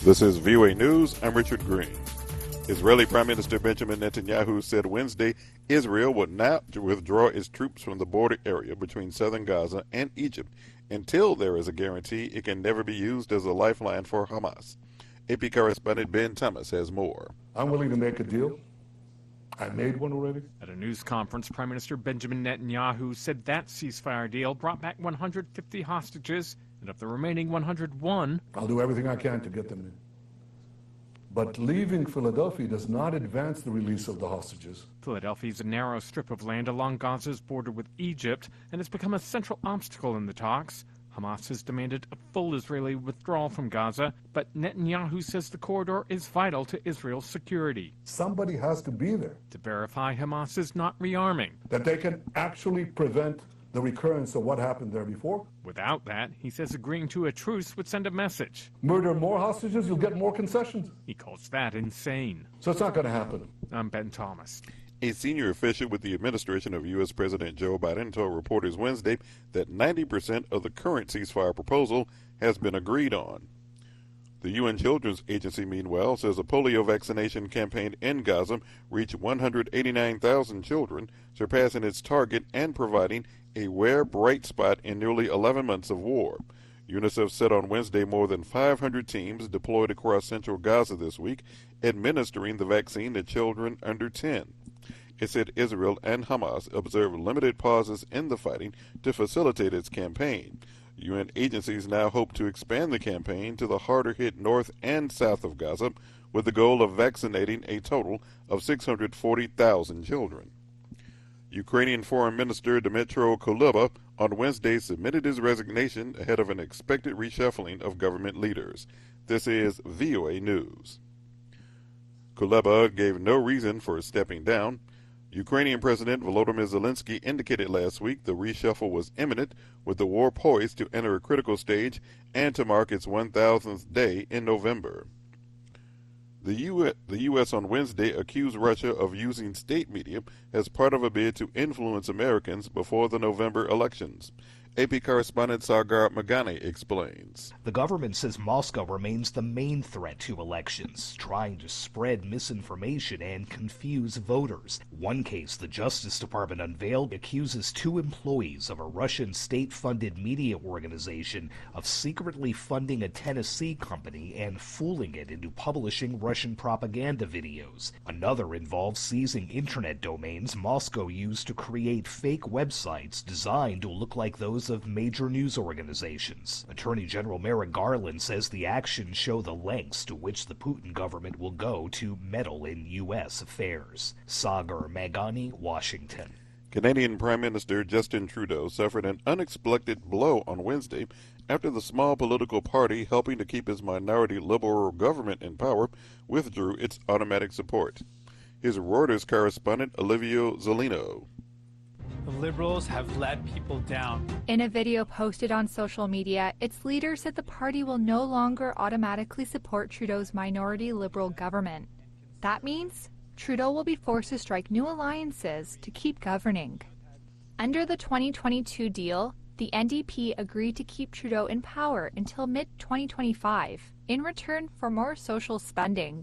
This is VOA News. I'm Richard Green. Israeli Prime Minister Benjamin Netanyahu said Wednesday Israel would not withdraw its troops from the border area between southern Gaza and Egypt until there is a guarantee it can never be used as a lifeline for Hamas. AP correspondent Ben Thomas has more. I'm willing to make a deal. I made one already. At a news conference, Prime Minister Benjamin Netanyahu said that ceasefire deal brought back 150 hostages, and of the remaining 101, I'll do everything I can to get them in. But leaving Philadelphia does not advance the release of the hostages. Philadelphia is a narrow strip of land along Gaza's border with Egypt and has become a central obstacle in the talks. Hamas has demanded a full Israeli withdrawal from Gaza, but Netanyahu says the corridor is vital to Israel's security. Somebody has to be there To verify Hamas is not rearming. that they can actually prevent the recurrence of what happened there before. Without that, he says agreeing to a truce would send a message. Murder more hostages, you'll get more concessions. He calls that insane. So it's not going to happen. I'm Ben Thomas. A senior official with the administration of U.S. President Joe Biden told reporters Wednesday that 90% of the current ceasefire proposal has been agreed on. The UN Children's Agency, meanwhile, says a polio vaccination campaign in Gaza reached 189,000 children, surpassing its target and providing a rare bright spot in nearly 11 months of war. UNICEF said on Wednesday more than 500 teams deployed across central Gaza this week, administering the vaccine to children under 10. It said Israel and Hamas observed limited pauses in the fighting to facilitate its campaign. UN agencies now hope to expand the campaign to the harder-hit north and south of Gaza, with the goal of vaccinating a total of 640,000 children. Ukrainian Foreign Minister Dmytro Kuleba on Wednesday submitted his resignation ahead of an expected reshuffling of government leaders. This is VOA News. Kuleba gave no reason for stepping down. Ukrainian President Volodymyr Zelensky indicated last week the reshuffle was imminent, with the war poised to enter a critical stage and to mark its 1,000th day in November. The U.S. on Wednesday accused Russia of using state media as part of a bid to influence Americans before the November elections. AP correspondent Sagar Magani explains. The government says Moscow remains the main threat to elections, trying to spread misinformation and confuse voters. One case the Justice Department unveiled accuses 2 employees of a Russian state-funded media organization of secretly funding a Tennessee company and fooling it into publishing Russian propaganda videos. Another involves seizing internet domains Moscow used to create fake websites designed to look like those of major news organizations. Attorney General Merrick Garland says the actions show the lengths to which the Putin government will go to meddle in U.S. affairs. Sagar Magani, Washington. Canadian Prime Minister Justin Trudeau suffered an unexpected blow on Wednesday after the small political party helping to keep his minority Liberal government in power withdrew its automatic support. His Reuters correspondent Olivia Zolino. The Liberals have let people down. In a video posted on social media, its leader said the party will no longer automatically support Trudeau's minority Liberal government. That means Trudeau will be forced to strike new alliances to keep governing. Under the 2022 deal, the NDP agreed to keep Trudeau in power until mid-2025 in return for more social spending.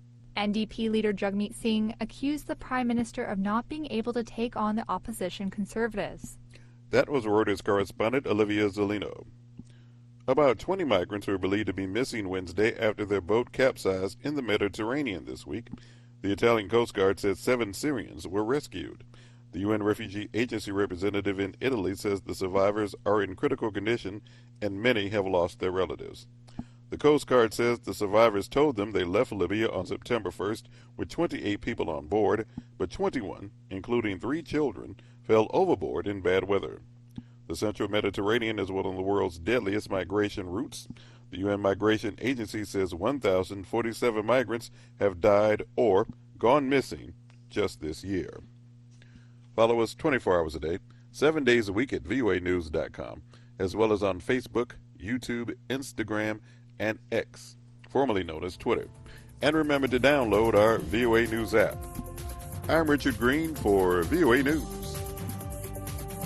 NDP leader Jagmeet Singh accused the Prime Minister of not being able to take on the opposition Conservatives. That was Reuters correspondent Olivia Zolino. About 20 migrants were believed to be missing Wednesday after their boat capsized in the Mediterranean this week. The Italian Coast Guard says 7 Syrians were rescued. The UN Refugee Agency representative in Italy says the survivors are in critical condition and many have lost their relatives. The Coast Guard says the survivors told them they left Libya on September 1st with 28 people on board, but 21, including 3 children, fell overboard in bad weather. The Central Mediterranean is one of the world's deadliest migration routes. The UN Migration Agency says 1,047 migrants have died or gone missing just this year. Follow us 24 hours a day, 7 days a week at voanews.com, as well as on Facebook, YouTube, Instagram, and X, formerly known as Twitter. And remember to download our VOA News app. I'm Richard Green for VOA News.